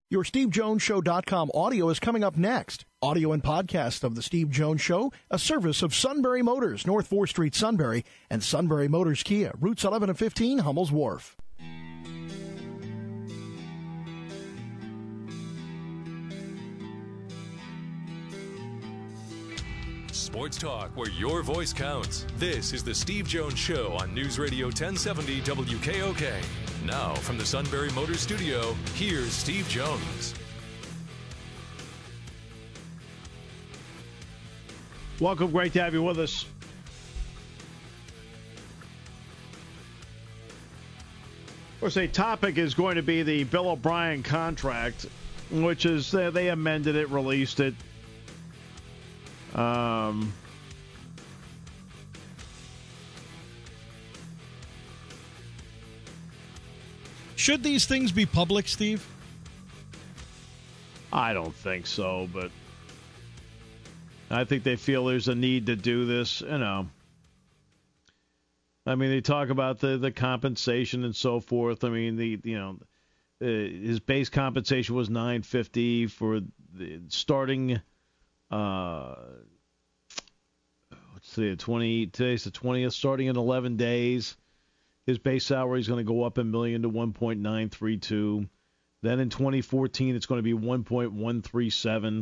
Your SteveJonesShow.com audio is coming up next. Audio and podcast of The Steve Jones Show, a service of Sunbury Motors, North 4th Street, Sunbury, and Sunbury Motors Kia, routes 11 and 15, Hummel's Wharf. Sports talk where your voice counts. This is The Steve Jones Show on News Radio 1070 WKOK. Now, from the Sunbury Motors Studio, here's Steve Jones. Welcome. Great to have you with us. Of course, a topic is going to be the Bill O'Brien contract, which is they amended it, released it. Should these things be public, Steve? I don't think so, but I think they feel there's a need to do this, you know. I mean, they talk about the compensation and so forth. I mean, his base compensation was $950 for the starting. Today's the 20th, starting in 11 days. His base salary is going to go up $1 million to 1.932. Then in 2014, it's going to be 1.137.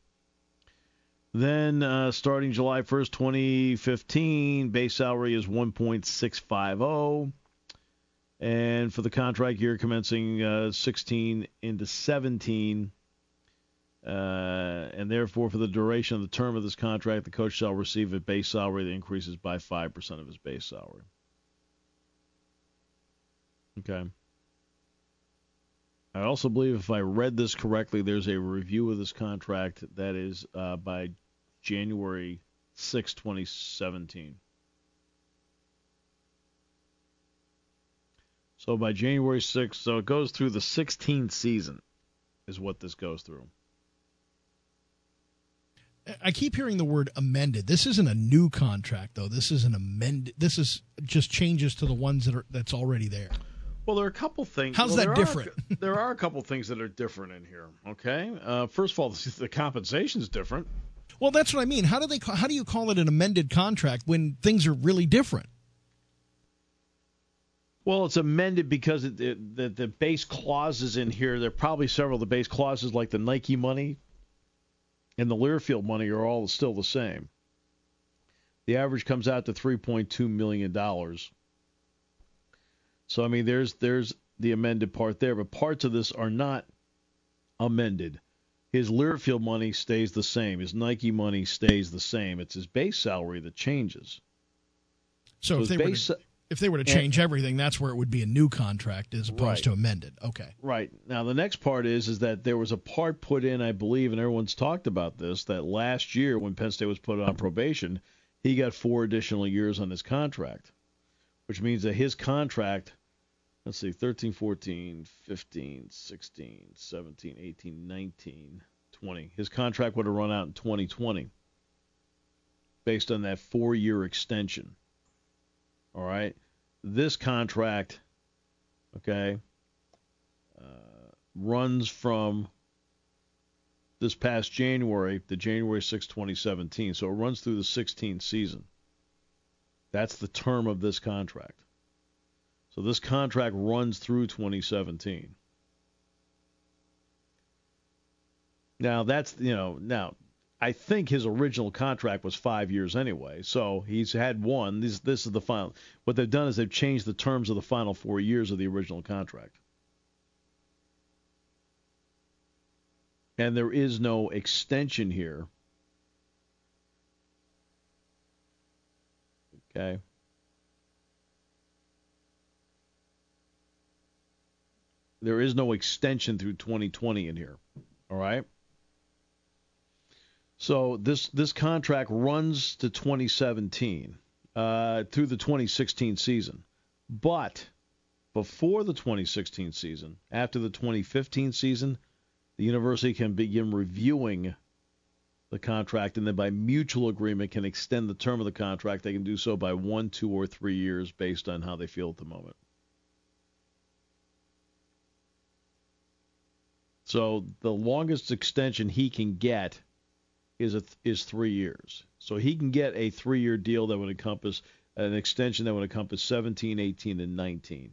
Then starting July 1st, 2015, base salary is 1.650. And for the contract year commencing 16 into 17, and therefore for the duration of the term of this contract, the coach shall receive a base salary that increases by 5% of his base salary. Okay. I also believe, if I read this correctly, there's a review of this contract that is by January 6, 2017. So by January 6th, so it goes through the 16th season is what this goes through. I keep hearing the word amended. This isn't a new contract, though. This is an amended. This is just changes to the ones that's already there. Well, there are a couple things. How's that different? There are a couple things that are different in here. Okay, first of all, the compensation is different. Well, that's what I mean. How do you call it an amended contract when things are really different? Well, it's amended because the base clauses in here. There are probably several of the base clauses, like the Nike money and the Learfield money, are all still the same. The average comes out to $3.2 million. So, I mean, there's the amended part there, but parts of this are not amended. His Learfield money stays the same. His Nike money stays the same. It's his base salary that changes. So if they were to change everything, that's where it would be a new contract as opposed to amended. Okay. Right. Now, the next part is that there was a part put in, I believe, and everyone's talked about this, that last year when Penn State was put on probation, he got 4 additional years on his contract, which means that his contract, let's see, 13, 14, 15, 16, 17, 18, 19, 20. His contract would have run out in 2020 based on that 4-year extension. All right? This contract, okay, runs from this past January to January 6, 2017. So it runs through the 16th season. That's the term of this contract. So this contract runs through 2017. Now, I think his original contract was 5 years anyway, so he's had one. This is the final. What they've done is they've changed the terms of the final 4 years of the original contract. And there is no extension here. Okay. There is no extension through 2020 in here. All right? So this contract runs to 2017 through the 2016 season. But before the 2016 season, after the 2015 season, the university can begin reviewing the contract, and then by mutual agreement can extend the term of the contract. They can do so by 1, 2, or 3 years based on how they feel at the moment. So the longest extension he can get is 3 years. So he can get a 3-year deal that would encompass an extension that would encompass 17, 18, and 19.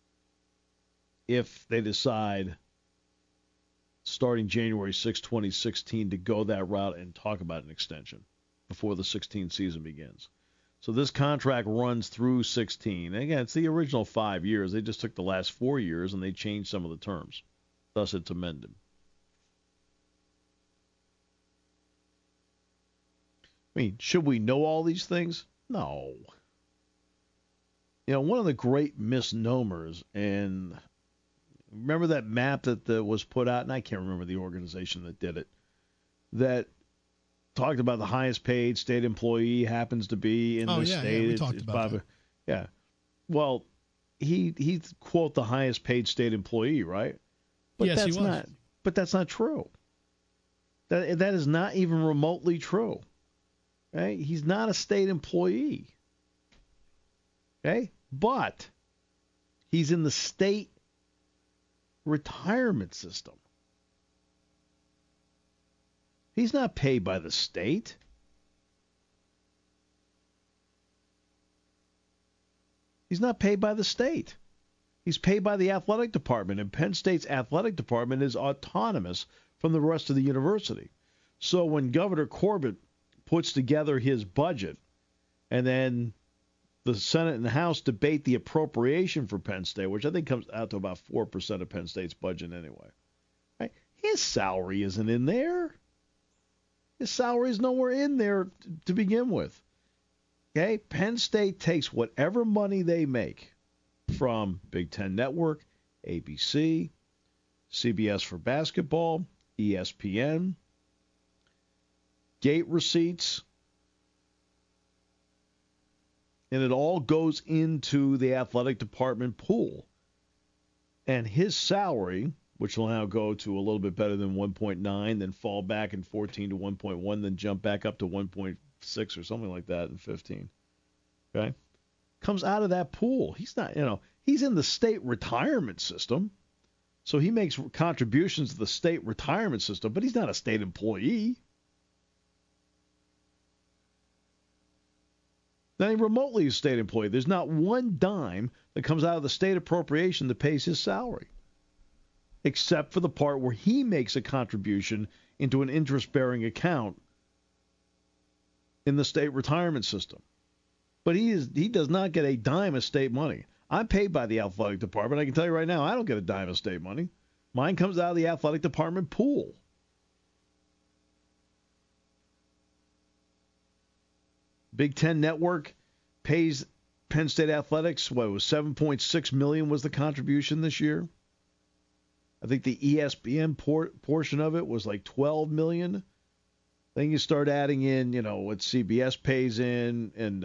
If they decide starting January 6, 2016 to go that route and talk about an extension before the 16 season begins. So this contract runs through 16. And again, it's the original 5 years. They just took the last 4 years and they changed some of the terms. Thus, it's amended. I mean, should we know all these things? No. You know, one of the great misnomers, and remember that map that was put out, and I can't remember the organization that did it, that talked about the highest paid state employee happens to be in the state. Yeah, we talked about that. Yeah. Well, he quote the highest paid state employee, right? But yes, that's he was. not. But that's not true. That is not even remotely true. Right? He's not a state employee. Okay? But he's in the state retirement system. He's not paid by the state. He's not paid by the state. He's paid by the athletic department, and Penn State's athletic department is autonomous from the rest of the university. So when Governor Corbett puts together his budget, and then the Senate and the House debate the appropriation for Penn State, which I think comes out to about 4% of Penn State's budget anyway. Right? His salary isn't in there. His salary is nowhere in there to begin with. Okay? Penn State takes whatever money they make from Big Ten Network, ABC, CBS for basketball, ESPN, gate receipts, and it all goes into the athletic department pool. And his salary, which will now go to a little bit better than 1.9, then fall back in 14 to 1.1, then jump back up to 1.6 or something like that in 15. Okay? Comes out of that pool. He's not, he's in the state retirement system. So he makes contributions to the state retirement system, but he's not a state employee. Not even remotely a state employee. There's not one dime that comes out of the state appropriation that pays his salary, except for the part where he makes a contribution into an interest-bearing account in the state retirement system. But he does not get a dime of state money. I'm paid by the athletic department. I can tell you right now, I don't get a dime of state money. Mine comes out of the athletic department pool. Big Ten Network pays Penn State Athletics, what, it was $7.6 million was the contribution this year. I think the ESPN portion of it was like $12 million. Then you start adding in, what CBS pays in and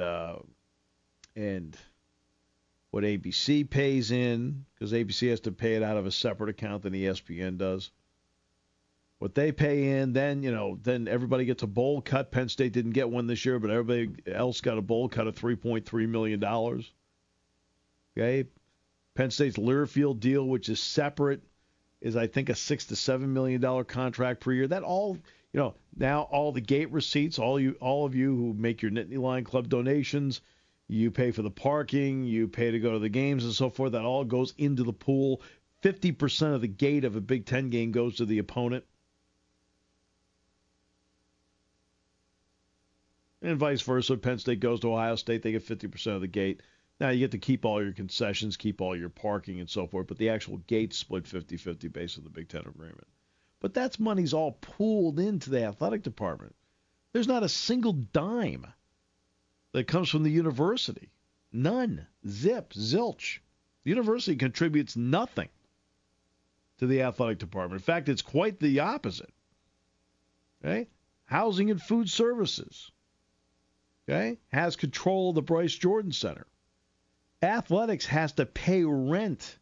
what ABC pays in, because ABC has to pay it out of a separate account than ESPN does. What they pay in, then everybody gets a bowl cut. Penn State didn't get one this year, but everybody else got a bowl cut of $3.3 million. Okay? Penn State's Learfield deal, which is separate, is I think a $6 to $7 million contract per year. That all, now all the gate receipts, all of you who make your Nittany Lion Club donations, you pay for the parking, you pay to go to the games and so forth. That all goes into the pool. 50% of the gate of a Big Ten game goes to the opponent. And vice versa. Penn State goes to Ohio State, they get 50% of the gate. Now, you get to keep all your concessions, keep all your parking and so forth, but the actual gate's split 50-50 based on the Big Ten agreement. But that's money's all pooled into the athletic department. There's not a single dime that comes from the university. None. Zip. Zilch. The university contributes nothing to the athletic department. In fact, it's quite the opposite. Okay? Housing and Food Services. Okay? Has control of the Bryce Jordan Center. Athletics has to pay rent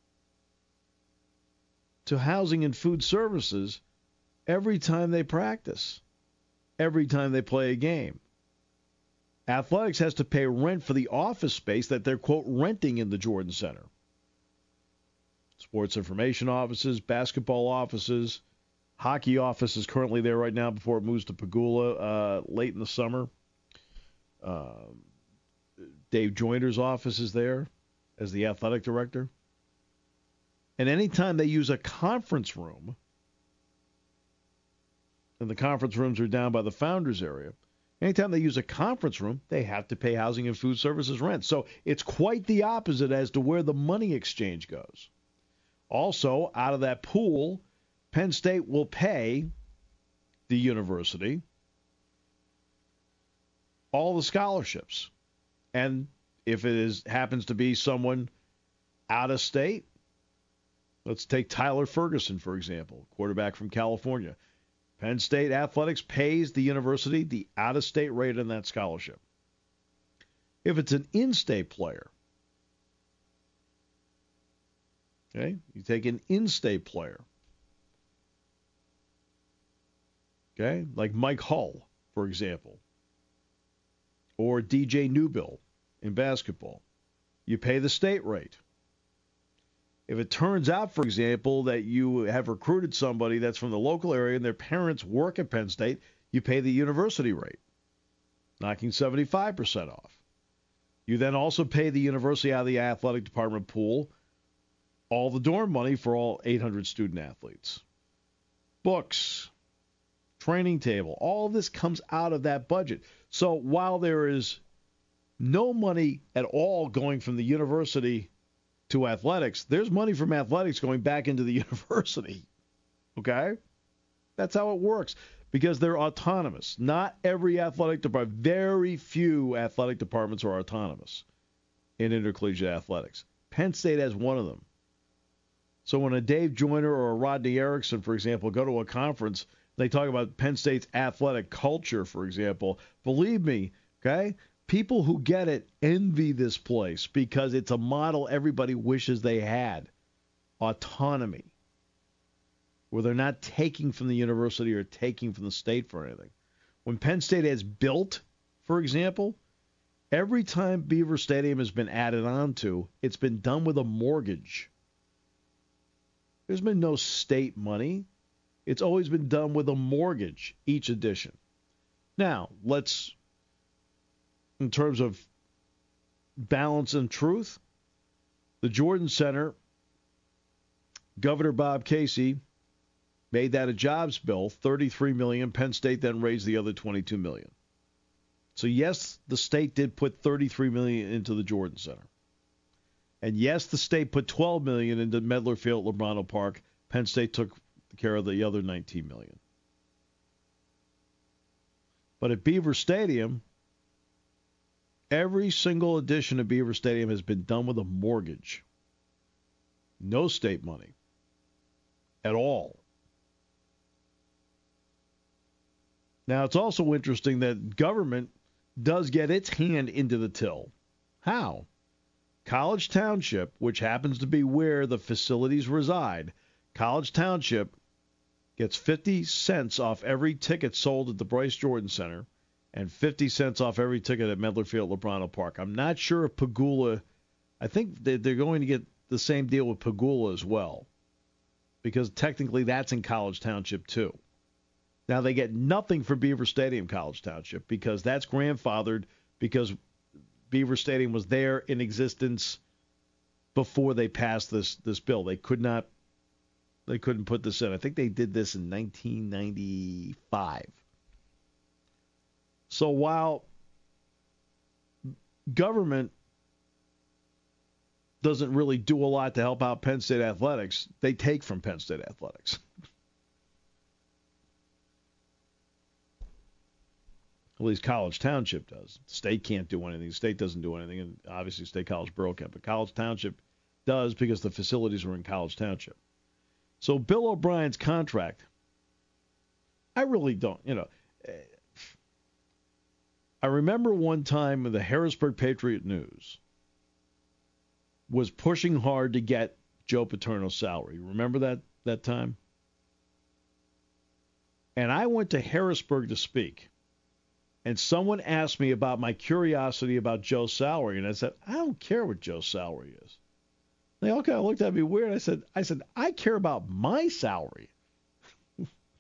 to Housing and Food Services every time they practice, every time they play a game. Athletics has to pay rent for the office space that they're, quote, renting in the Jordan Center. Sports information offices, basketball offices, Hockey office is currently there right now before it moves to Pagula late in the summer. Dave Joyner's office is there as the athletic director. And anytime they use a conference room, and the conference rooms are down by the Founders area, anytime they use a conference room, they have to pay housing and food services rent. So it's quite the opposite as to where the money exchange goes. Also, out of that pool, Penn State will pay the university all the scholarships. And if it happens to be someone out of state, let's take Tyler Ferguson, for example, quarterback from California. Penn State Athletics pays the university the out-of-state rate on that scholarship. If it's an in-state player, okay, you take an in-state player, okay, like Mike Hull, for example, or DJ Newbill in basketball, you pay the state rate. If it turns out, for example, that you have recruited somebody that's from the local area and their parents work at Penn State, you pay the university rate, knocking 75% off. You then also pay the university out of the athletic department pool all the dorm money for all 800 student athletes. Books, training table, all of this comes out of that budget. So while there is no money at all going from the university to athletics, there's money from athletics going back into the university. Okay? That's how it works because they're autonomous. Not every athletic department, very few athletic departments are autonomous in intercollegiate athletics. Penn State has one of them. So when a Dave Joyner or a Rodney Erickson, for example, go to a conference, they talk about Penn State's athletic culture, for example, believe me, okay? People who get it envy this place because it's a model everybody wishes they had. Autonomy. Where they're not taking from the university or taking from the state for anything. When Penn State has built, for example, every time Beaver Stadium has been added on to, it's been done with a mortgage. There's been no state money. It's always been done with a mortgage, each edition. Now, let's, in terms of balance and truth, the Jordan Center, Governor Bob Casey made that a jobs bill, $33 million. Penn State then raised the other $22 million. So, yes, the state did put $33 million into the Jordan Center. And, yes, the state put $12 million into Medler Field at Lombardo Park. Penn State took care of the other $19 million. But at Beaver Stadium, every single addition of Beaver Stadium has been done with a mortgage. No state money at all. Now, it's also interesting that government does get its hand into the till. How? College Township, which happens to be where the facilities reside, College Township gets 50 cents off every ticket sold at the Bryce Jordan Center and 50 cents off every ticket at Medler Field at Lombardo Park. I'm not sure if Pagula, I think they're going to get the same deal with Pagula as well, because technically that's in College Township too. Now, they get nothing for Beaver Stadium, College Township, because that's grandfathered, because Beaver Stadium was there in existence before they passed this bill. They couldn't put this in. I think they did this in 1995. So while government doesn't really do a lot to help out Penn State athletics, they take from Penn State athletics. At least College Township does. The state can't do anything. The state doesn't do anything, and obviously State College Borough can't. But College Township does because the facilities are in College Township. So Bill O'Brien's contract, I really don't, I remember one time when the Harrisburg Patriot News was pushing hard to get Joe Paterno's salary. Remember that time? And I went to Harrisburg to speak. And someone asked me about my curiosity about Joe's salary, and I said, I don't care what Joe's salary is. They all kind of looked at me weird. I said, I care about my salary.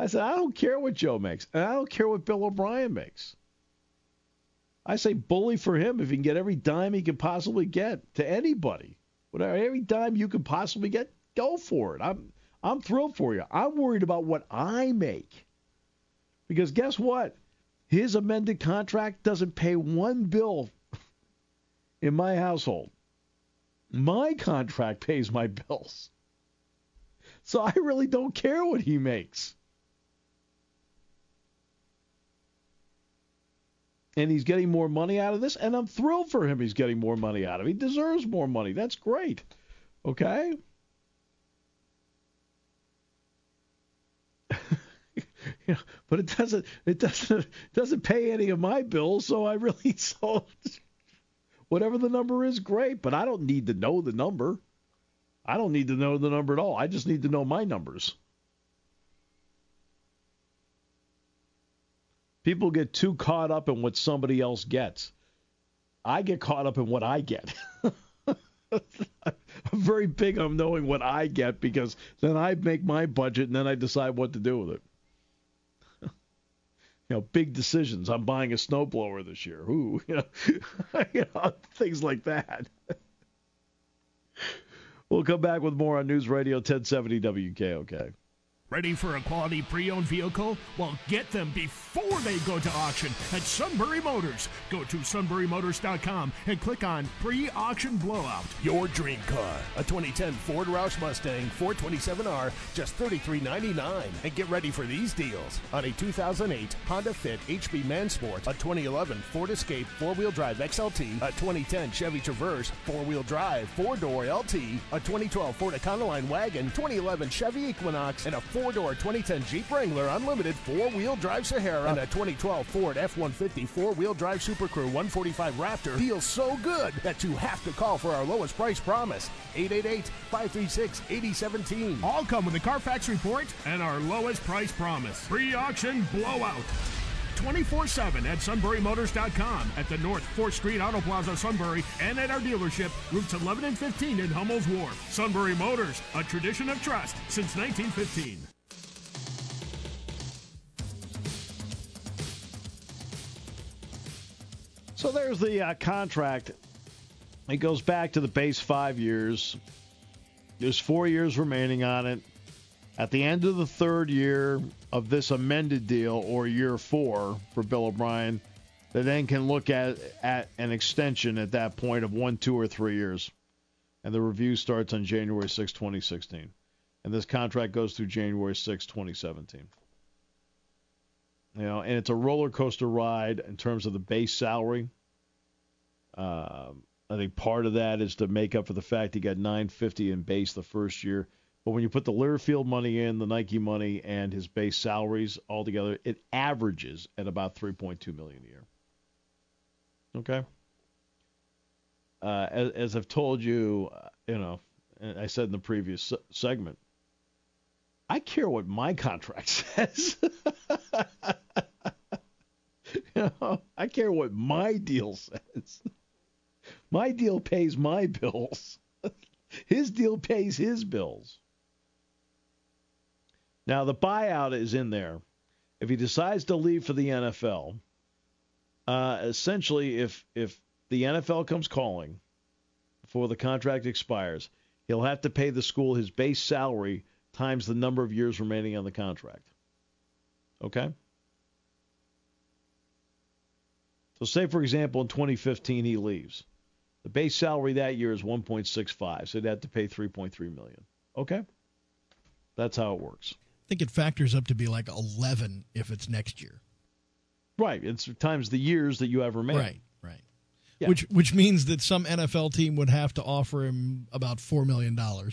I said, I don't care what Joe makes, and I don't care what Bill O'Brien makes. I say bully for him if he can get every dime he can possibly get to anybody. Whatever, every dime you can possibly get, go for it. I'm thrilled for you. I'm worried about what I make. Because guess what? His amended contract doesn't pay one bill in my household. My contract pays my bills. So I really don't care what he makes. And he's getting more money out of this, and I'm thrilled for him he's getting more money out of it. He deserves more money. That's great. Okay? But it doesn't pay any of my bills, so whatever the number is, great. But I don't need to know the number. I don't need to know the number at all. I just need to know my numbers. People get too caught up in what somebody else gets. I get caught up in what I get. I'm very big on knowing what I get because then I make my budget and then I decide what to do with it. Big decisions. I'm buying a snowblower this year. Ooh, things like that. We'll come back with more on News Radio 1070 WKOK. Ready for a quality pre-owned vehicle? Well, get them before they go to auction at Sunbury Motors. Go to sunburymotors.com and click on Pre-Auction Blowout. Your dream car. A 2010 Ford Roush Mustang 427R, just $33.99. And get ready for these deals on a 2008 Honda Fit HB Mansport, a 2011 Ford Escape 4-wheel drive XLT, a 2010 Chevy Traverse 4-wheel drive 4-door LT, a 2012 Ford Econoline Wagon, 2011 Chevy Equinox, and a 4-door 2010 Jeep Wrangler Unlimited 4-wheel drive Sahara, and a 2012 Ford F-150 4-wheel drive Super Crew 145 Raptor. Deals so good that you have to call for our lowest price promise. 888-536-8017. All come with a Carfax report and our lowest price promise. Pre-auction blowout. 24/7 at sunburymotors.com, at the North 4th Street Auto Plaza, Sunbury, and at our dealership, routes 11 and 15 in Hummel's Wharf. Sunbury Motors, a tradition of trust since 1915. So there's the contract. It goes back to the base 5 years. There's 4 years remaining on it. At the end of the third year of this amended deal, or year 4 for Bill O'Brien, they then can look at an extension at that point of 1, 2, or 3 years. And the review starts on January 6, 2016. And this contract goes through January 6, 2017. And it's a roller coaster ride in terms of the base salary. I think part of that is to make up for the fact he got $950 in base the first year. But when you put the Learfield money in, the Nike money, and his base salaries all together, it averages at about $3.2 million a year. Okay? As I've told you, and I said in the previous segment, I care what my contract says. I care what my deal says. My deal pays my bills. His deal pays his bills. Now, the buyout is in there. If he decides to leave for the NFL, essentially, if the NFL comes calling before the contract expires, he'll have to pay the school his base salary times the number of years remaining on the contract. Okay? So say, for example, in 2015 he leaves. The base salary that year is $1.65, so he'd have to pay $3.3 million. Okay? That's how it works. I think it factors up to be like 11 if it's next year. Right. It's times the years that you have remaining. Right. Yeah. Which means that some NFL team would have to offer him about $4 million.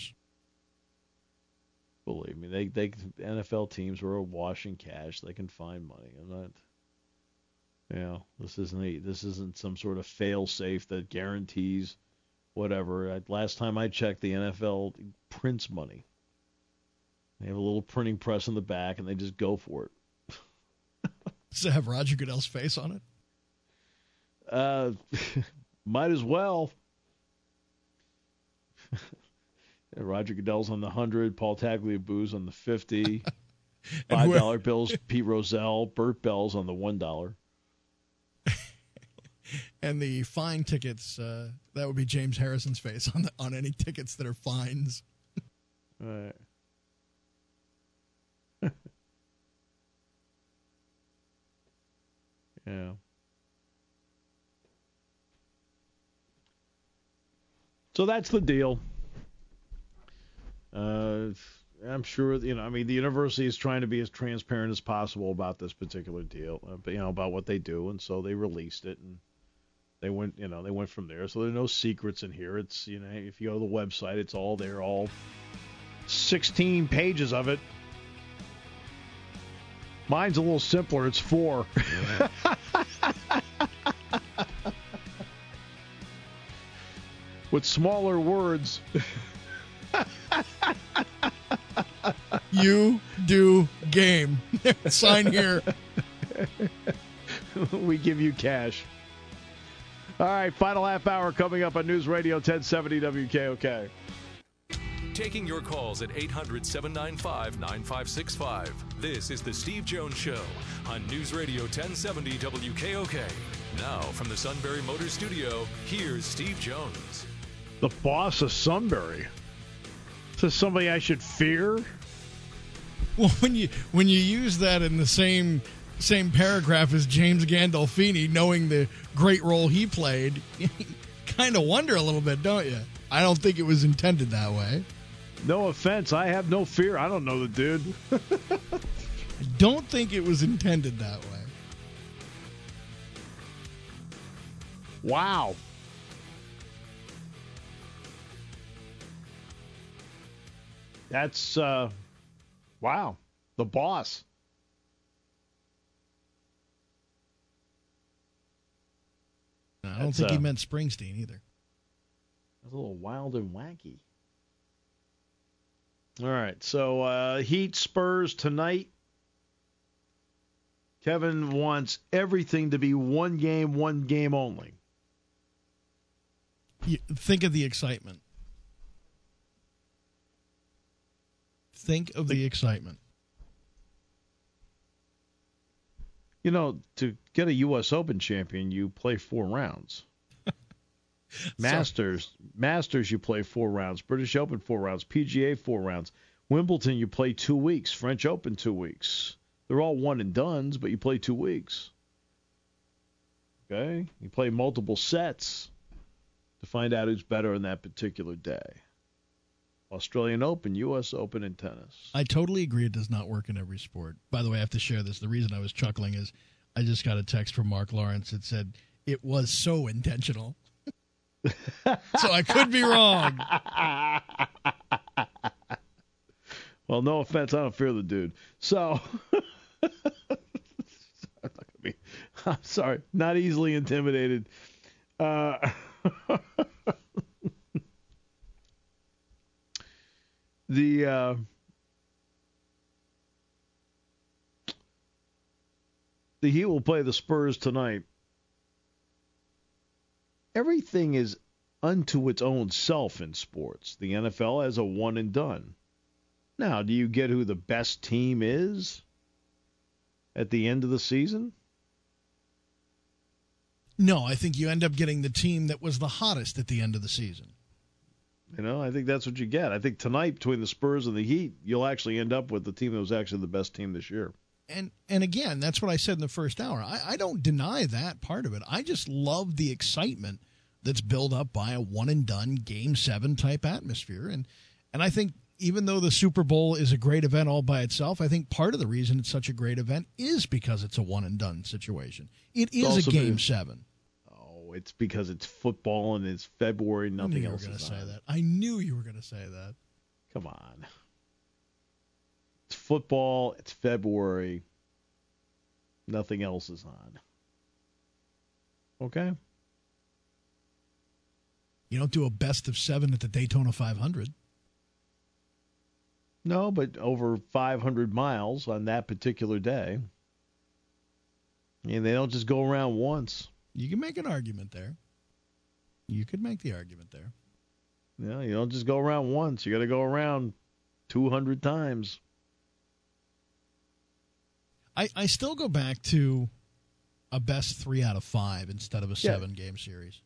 Believe me, they NFL teams are awash in cash. They can find money. I'm not. This isn't some sort of fail safe that guarantees whatever. Last time I checked, the NFL prints money. They have a little printing press in the back, and they just go for it. Does it have Roger Goodell's face on it? Might as well. Roger Goodell's on the 100, Paul Tagliabue's on the 50. $5 bills, Pete Rozelle, Burt Bell's on the $1. And the fine tickets, that would be James Harrison's face on any tickets that are fines. All right. Yeah. So that's the deal. I'm sure, the university is trying to be as transparent as possible about this particular deal, about what they do, and so they released it, and they went from there. So there are no secrets in here. It's, if you go to the website, it's all there, all 16 pages of it. Mine's a little simpler. It's 4. With smaller words. You do game. Sign here. We give you cash. All right, final half hour coming up on News Radio 1070 WKOK. Taking your calls at 800-795-9565. This is the Steve Jones Show on News Radio 1070 WKOK. Now, from the Sunbury Motors Studio, here's Steve Jones. The boss of Sunbury. Is this somebody I should fear? Well, when you use that in the same paragraph as James Gandolfini, knowing the great role he played, you kind of wonder a little bit, don't you? I don't think it was intended that way. No offense, I have no fear. I don't know the dude. I don't think it was intended that way. Wow. That's, wow. The boss. I don't think he meant Springsteen either. That's a little wild and wacky. All right, so Heat Spurs tonight. Kevin wants everything to be one game only. Think of the excitement. Think of the excitement. To get a U.S. Open champion, you play 4 rounds. Masters, you play 4 rounds. British Open, 4 rounds. PGA, 4 rounds. Wimbledon, you play 2 weeks. French Open, 2 weeks. They're all one and dones, but you play 2 weeks. Okay? You play multiple sets to find out who's better on that particular day. Australian Open, U.S. Open, and tennis. I totally agree it does not work in every sport. By the way, I have to share this. The reason I was chuckling is I just got a text from Mark Lawrence that said it was so intentional. So I could be wrong. Well, no offense, I don't fear the dude. So, I'm sorry, not easily intimidated. The Heat will play the Spurs tonight. Everything is unto its own self in sports. The NFL has a one and done. Now, do you get who the best team is at the end of the season? No, I think you end up getting the team that was the hottest at the end of the season. I think that's what you get. I think tonight, between the Spurs and the Heat, you'll actually end up with the team that was actually the best team this year. And again, that's what I said in the first hour. I don't deny that part of it. I just love the excitement that's built up by a one-and-done Game 7 type atmosphere. And I think even though the Super Bowl is a great event all by itself, I think part of the reason it's such a great event is because it's a one-and-done situation. It is a Game 7. It's because it's football and it's February. Nothing else is on. I knew you were going to say that. Come on. It's football. It's February. Nothing else is on. Okay. You don't do a best of 7 at the Daytona 500. No, but over 500 miles on that particular day. And they don't just go around once. You can make an argument there. You could make the argument there. Yeah, you don't just go around once. You got to go around 200 times. I still go back to a best 3 out of 5 instead of a 7-game series.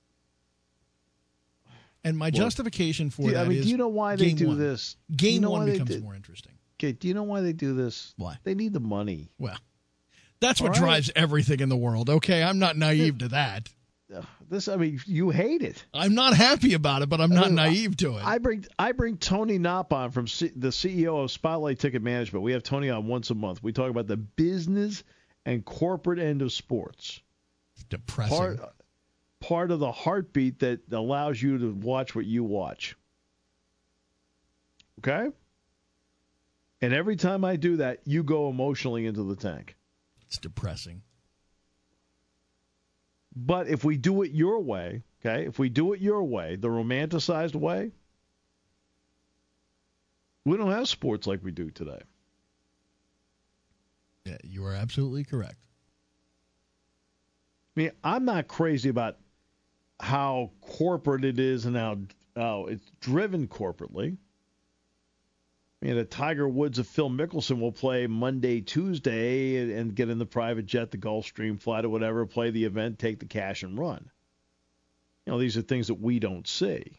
And my justification for that is, do you know why they do this? Game one becomes more interesting. Okay, do you know why they do this? Why? They need the money. Well, that's what drives everything in the world. Okay, I'm not naive to that. You hate it. I'm not happy about it, but I'm not naive to it. I bring Tony Knopp on from the CEO of Spotlight Ticket Management. We have Tony on once a month. We talk about the business and corporate end of sports. It's depressing. Part of the heartbeat that allows you to watch what you watch. Okay? And every time I do that, you go emotionally into the tank. It's depressing. But if we do it your way, okay, if we do it your way, the romanticized way, we don't have sports like we do today. Yeah, you are absolutely correct. I mean, I'm not crazy about how corporate it is and how it's driven corporately. I mean, the Tiger Woods of Phil Mickelson will play Monday, Tuesday, and get in the private jet, the Gulfstream flight or whatever, play the event, take the cash, and run. These are things that we don't see.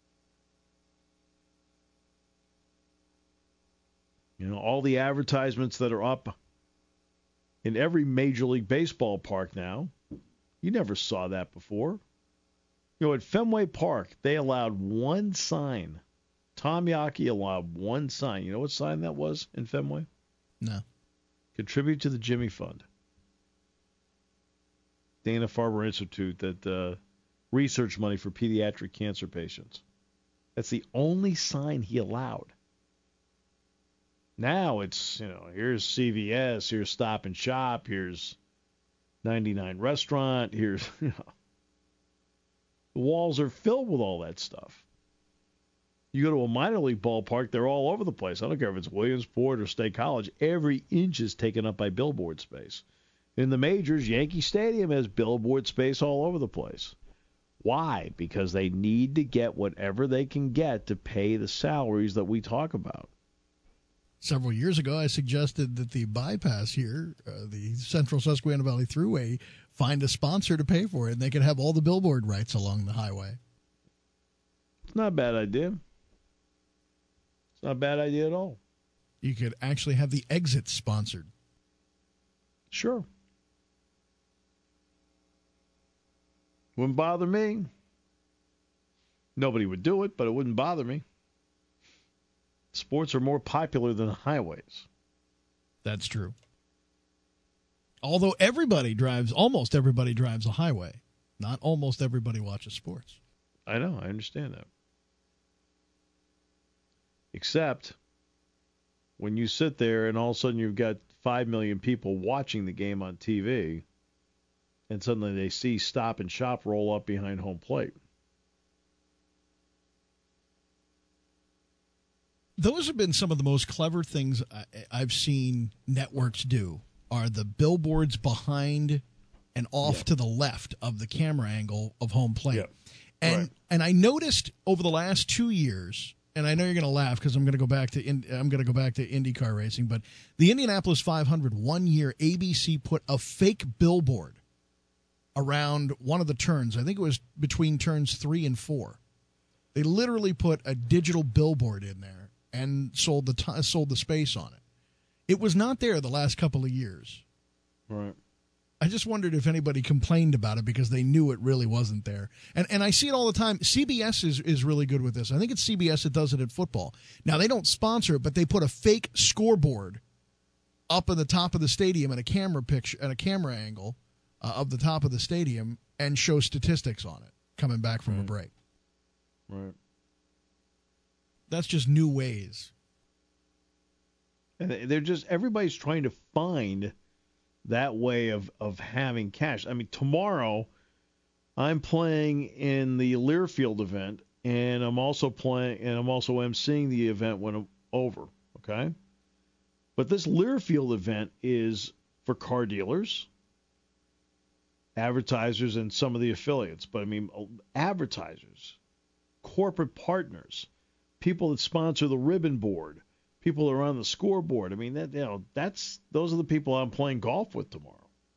All the advertisements that are up in every Major League Baseball park now, you never saw that before. At Fenway Park, they allowed one sign. Tom Yaki allowed one sign. You know what sign that was in Fenway? No. Contribute to the Jimmy Fund. Dana-Farber Institute that research money for pediatric cancer patients. That's the only sign he allowed. Now it's, here's CVS, here's Stop and Shop, here's 99 Restaurant, here's, the walls are filled with all that stuff. You go to a minor league ballpark, they're all over the place. I don't care if it's Williamsport or State College. Every inch is taken up by billboard space. In the majors, Yankee Stadium has billboard space all over the place. Why? Because they need to get whatever they can get to pay the salaries that we talk about. Several years ago, I suggested that the bypass here, the Central Susquehanna Valley Thruway, find a sponsor to pay for it, and they could have all the billboard rights along the highway. It's not a bad idea. It's not a bad idea at all. You could actually have the exits sponsored. Sure. Wouldn't bother me. Nobody would do it, but it wouldn't bother me. Sports are more popular than highways. That's true. Although almost everybody drives a highway. Not almost everybody watches sports. I know, I understand that. Except when you sit there and all of a sudden you've got 5 million people watching the game on TV, and suddenly they see Stop and Shop roll up behind home plate. Those have been some of the most clever things I've seen networks do, are the billboards behind and off to the left of the camera angle of home plate. Yeah. And I noticed over the last 2 years, and I know you're going to laugh because I'm going to go back to IndyCar racing, but the Indianapolis 500 1 year, ABC put a fake billboard around one of the turns. I think it was between turns 3 and 4. They literally put a digital billboard in there and sold the space on it. It was not there the last couple of years. Right. I just wondered if anybody complained about it because they knew it really wasn't there. And I see it all the time. CBS is really good with this. I think it's CBS that does it at football. Now, they don't sponsor it, but they put a fake scoreboard up at the top of the stadium and a camera picture and a camera angle of the top of the stadium and show statistics on it coming back from a break. Right. That's just new ways. And everybody's trying to find that way of having cash. I mean, tomorrow I'm playing in the Learfield event, and I'm also emceeing the event when I'm over, okay? But this Learfield event is for car dealers, advertisers, and some of the affiliates. But I mean, advertisers, corporate partners, people that sponsor the ribbon board, people that are on the scoreboard. I mean, those are the people I'm playing golf with tomorrow.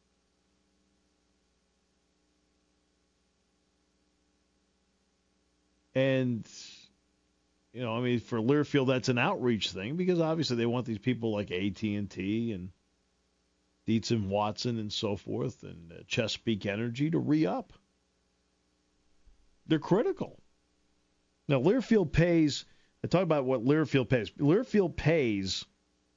And, I mean, for Learfield, that's an outreach thing because obviously they want these people like AT&T and Dietz and Watson and so forth and Chesapeake Energy to re-up. They're critical. Now, Learfield pays. I talk about what Learfield pays. Learfield pays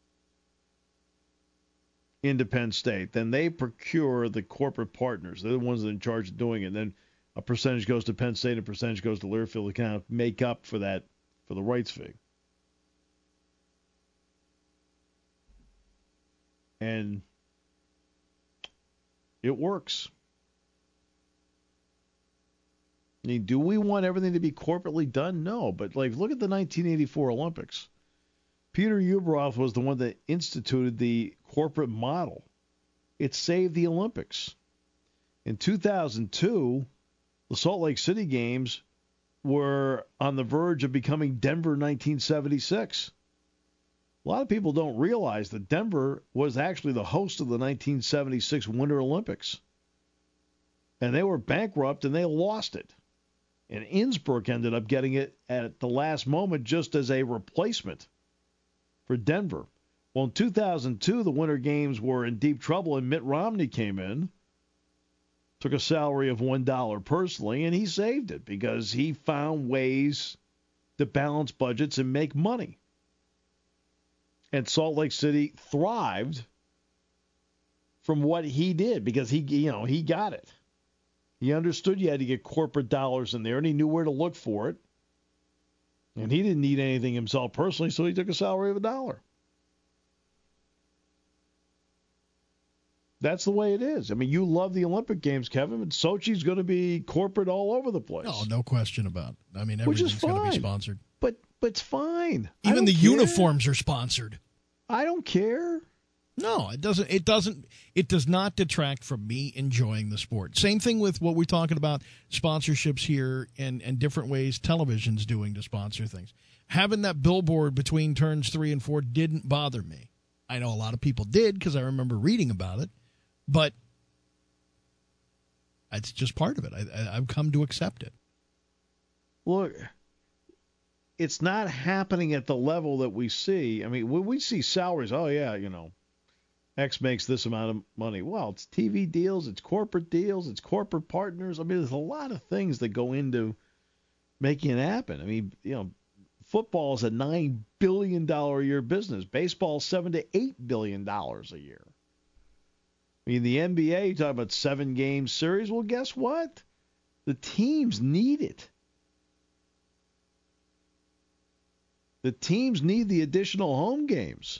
into Penn State. Then they procure the corporate partners. They're the ones that are in charge of doing it. And then a percentage goes to Penn State and a percentage goes to Learfield to kind of make up for that, for the rights fee. And it works. I mean, do we want everything to be corporately done? No, but look at the 1984 Olympics. Peter Ueberroth was the one that instituted the corporate model. It saved the Olympics. In 2002, the Salt Lake City Games were on the verge of becoming Denver 1976. A lot of people don't realize that Denver was actually the host of the 1976 Winter Olympics. And they were bankrupt and they lost it. And Innsbruck ended up getting it at the last moment just as a replacement for Denver. Well, in 2002, the Winter Games were in deep trouble, and Mitt Romney came in, took a salary of $1 personally, and he saved it because he found ways to balance budgets and make money. And Salt Lake City thrived from what he did because he got it. He understood you had to get corporate dollars in there, and he knew where to look for it. And he didn't need anything himself personally, so he took a salary of $1. That's the way it is. I mean, you love the Olympic Games, Kevin, and Sochi's going to be corporate all over the place. No question about it. I mean, everything's going to be sponsored. But it's fine. Even the uniforms are sponsored. I don't care. No, it doesn't. It does not detract from me enjoying the sport. Same thing with what we're talking about, sponsorships here and different ways television's doing to sponsor things. Having that billboard between turns 3 and 4 didn't bother me. I know a lot of people did because I remember reading about it, but it's just part of it. I've come to accept it. Look, it's not happening at the level that we see. I mean, when we see salaries, X makes this amount of money. Well, it's TV deals, it's corporate deals, it's corporate partners. I mean, there's a lot of things that go into making it happen. I mean, football is a $9 billion a year business. Baseball is $7 to $8 billion a year. I mean, the NBA, you talk about 7-game series. Well, guess what? The teams need it. The teams need the additional home games.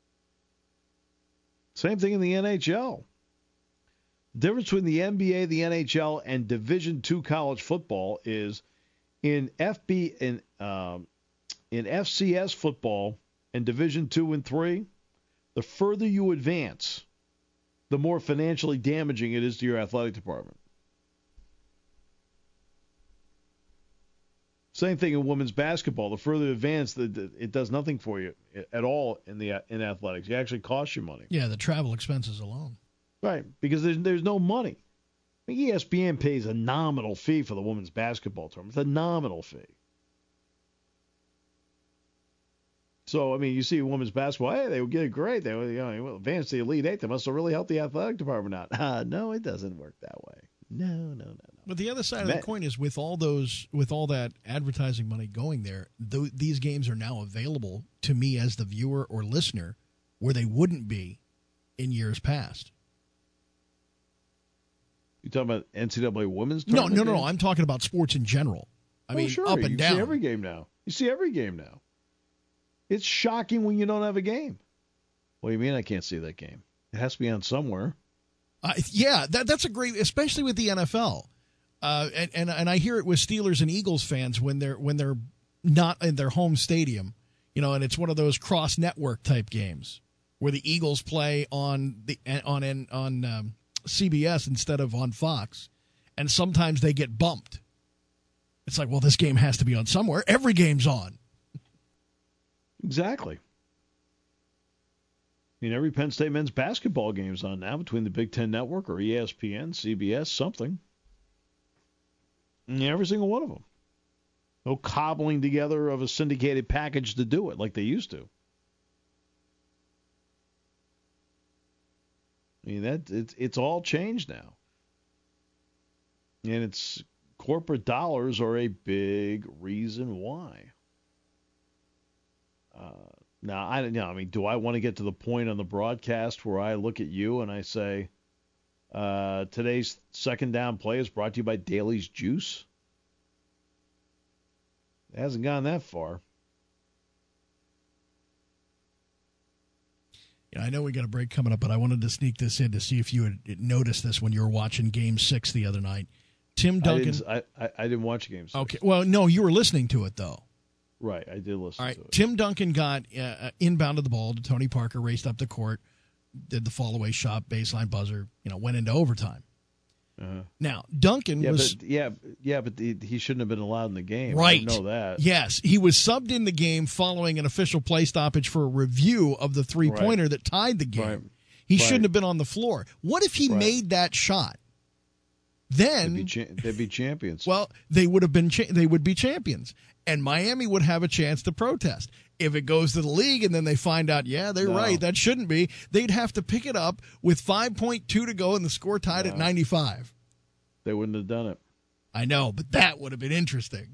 Same thing in the NHL. The difference between the NBA, the NHL, and Division II college football is in FCS football and Division II and III, the further you advance, the more financially damaging it is to your athletic department. Same thing in women's basketball. The further you advance, it does nothing for you at all in athletics. It actually costs you money. Yeah, the travel expenses alone. Right, because there's no money. I mean, ESPN pays a nominal fee for the women's basketball tournament. It's a nominal fee. So, I mean, you see women's basketball, hey, they get it great. They advance to the Elite Eight. They must have really helped the athletic department out. No, it doesn't work that way. No. But the other side of the coin is with all that advertising money going there, these games are now available to me as the viewer or listener where they wouldn't be in years past. You talking about NCAA women's tournament? No. I'm talking about sports in general. I mean, sure. Up and down. You see every game now. It's shocking when you don't have a game. What do you mean I can't see that game? It has to be on somewhere. Yeah, that's a great, especially with the NFL. And I hear it with Steelers and Eagles fans when they're not in their home stadium, and it's one of those cross network type games where the Eagles play on CBS instead of on Fox, and sometimes they get bumped. It's like, well, this game has to be on somewhere. Every game's on. Exactly. mean, every Penn State men's basketball game's on now between the Big Ten Network or ESPN, CBS, something. Every single one of them. No cobbling together of a syndicated package to do it like they used to. I mean, it's all changed now. And it's corporate dollars are a big reason why. Now, I mean, do I want to get to the point on the broadcast where I look at you and I say, today's second down play is brought to you by Daly's Juice? It hasn't gone that far. Yeah, I know we got a break coming up, but I wanted to sneak this in to see if you had noticed this when you were watching Game 6 the other night. Tim Duncan. I didn't watch Game 6. Okay. Well, no, you were listening to it, though. Right, I did listen to it. Tim Duncan got inbounded the ball to Tony Parker, raced up the court, did the fall-away shot, baseline buzzer, went into overtime. Uh-huh. Now, Duncan was... But he shouldn't have been allowed in the game. Right. I know that. Yes, he was subbed in the game following an official play stoppage for a review of the three-pointer that tied the game. Right. He shouldn't have been on the floor. What if he made that shot? Then they'd be champions. Well, they would have been. They would be champions, and Miami would have a chance to protest. If it goes to the league and then they find out, they're right, that shouldn't be. They'd have to pick it up with 5.2 to go and the score tied at 95. They wouldn't have done it. I know, but that would have been interesting.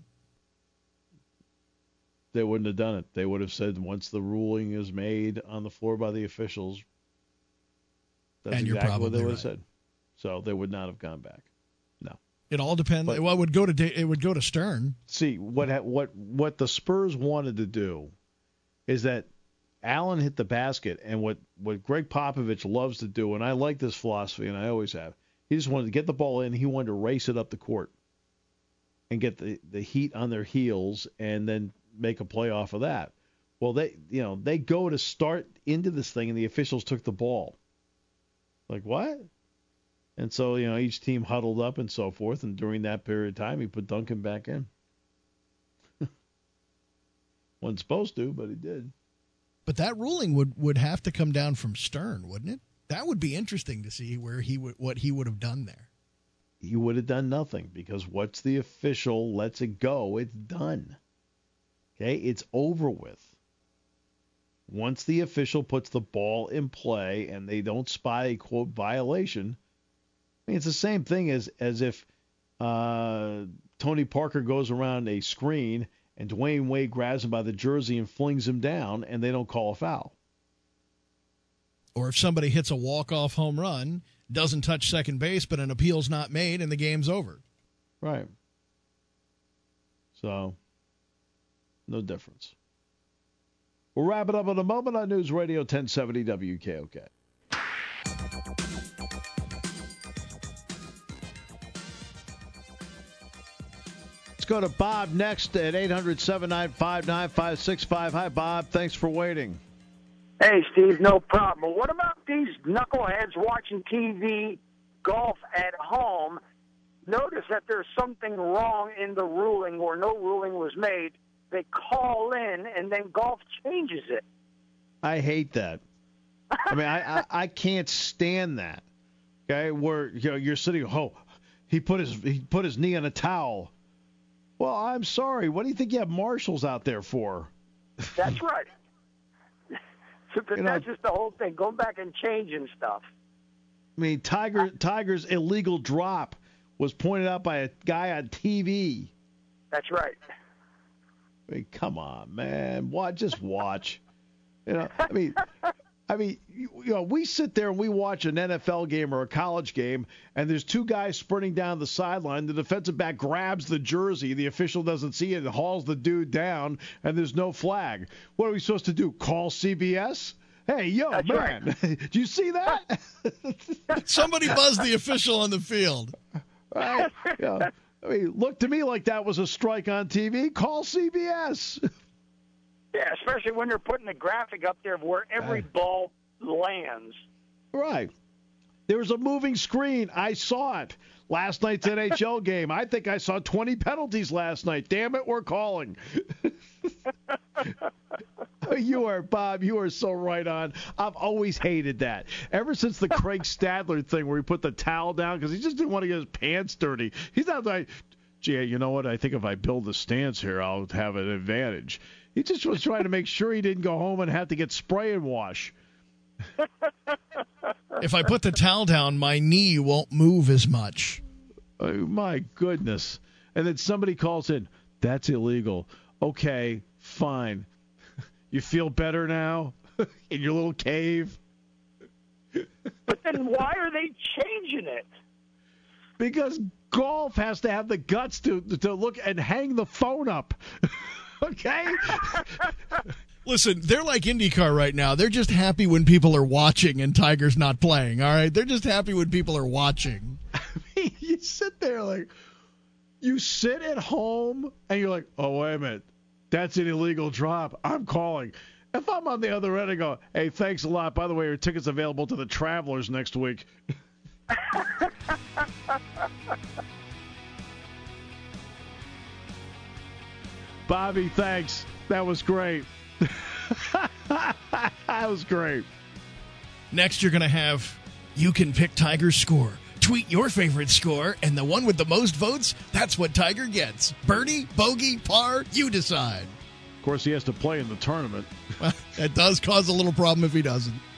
They wouldn't have done it. They would have said once the ruling is made on the floor by the officials, that's exactly what they would have said. So they would not have gone back. No. It all depends. Well, it would go to Stern. See, what the Spurs wanted to do is that Allen hit the basket, and what Greg Popovich loves to do, and I like this philosophy, and I always have, he just wanted to get the ball in. He wanted to race it up the court and get the heat on their heels and then make a play off of that. Well, they go to start into this thing, and the officials took the ball. Like, what? And so, each team huddled up and so forth, and during that period of time, he put Duncan back in. Wasn't supposed to, but he did. But that ruling would have to come down from Stern, wouldn't it? That would be interesting to see what he would have done there. He would have done nothing, because once the official lets it go, it's done. Okay? It's over with. Once the official puts the ball in play and they don't spot a, quote, violation, I mean, it's the same thing as if Tony Parker goes around a screen and Dwayne Wade grabs him by the jersey and flings him down, and they don't call a foul. Or if somebody hits a walk-off home run, doesn't touch second base, but an appeal's not made, and the game's over. Right. So, no difference. We'll wrap it up in a moment on News Radio 1070 WKOK. Go to Bob next at 800-795-9565. Hi, Bob. Thanks for waiting. Hey, Steve, no problem. What about these knuckleheads watching TV golf at home? Notice that there's something wrong in the ruling or no ruling was made. They call in, and then golf changes it. I hate that. I mean, I can't stand that. Okay, where you're sitting. He put his knee on a towel. Well, I'm sorry. What do you think you have marshals out there for? That's right. That's just the whole thing, going back and changing stuff. I mean, Tiger's illegal drop was pointed out by a guy on TV. That's right. I mean, come on, man. Just watch. I mean, we sit there and we watch an NFL game or a college game, and there's two guys sprinting down the sideline. The defensive back grabs the jersey. The official doesn't see it and hauls the dude down, and there's no flag. What are we supposed to do, call CBS? Hey, That's man, right. Do you see that? Somebody buzzed the official on the field. Right? I mean, looked to me like that was a strike on TV. Call CBS. Yeah, especially when they're putting the graphic up there of where every ball lands. Right. There was a moving screen. I saw it. Last night's NHL game. I think I saw 20 penalties last night. Damn it, we're calling. I You are, Bob, you are so right on. I've always hated that. Ever since the Craig Stadler thing where he put the towel down because he just didn't want to get his pants dirty. He's not like, gee, you know what? I think if I build the stance here, I'll have an advantage. He just was trying to make sure he didn't go home and have to get spray and wash. If I put the towel down, my knee won't move as much. Oh, my goodness. And then somebody calls in, that's illegal. Okay, fine. You feel better now in your little cave? But then why are they changing it? Because golf has to have the guts to look and hang the phone up. Okay? Listen, they're like IndyCar right now. They're just happy when people are watching and Tiger's not playing, all right? They're just happy when people are watching. I mean, you sit there like, you sit at home and you're like, oh, wait a minute. That's an illegal drop. I'm calling. If I'm on the other end, I go, hey, thanks a lot. By the way, your ticket's available to the Travelers next week. Bobby, thanks. That was great. That was great. Next, you're going to have You Can Pick Tiger's Score. Tweet your favorite score, and the one with the most votes, that's what Tiger gets. Birdie, bogey, par, you decide. Of course, he has to play in the tournament. Well, that does cause a little problem if he doesn't.